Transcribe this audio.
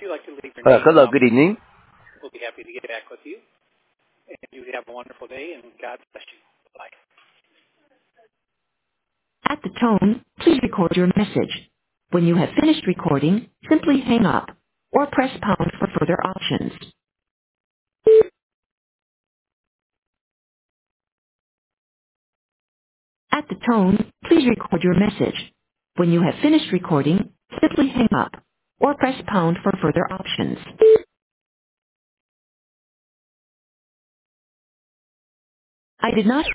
you like to leave your name and Hello, I'll good evening. we'll be happy to get back with you. And you have a wonderful day, and God bless you. Bye. At the tone, please record your message. When you have finished recording, simply hang up or press pound for further options. At the tone, please record your message. When you have finished recording, simply hang up or press pound for further options. I did not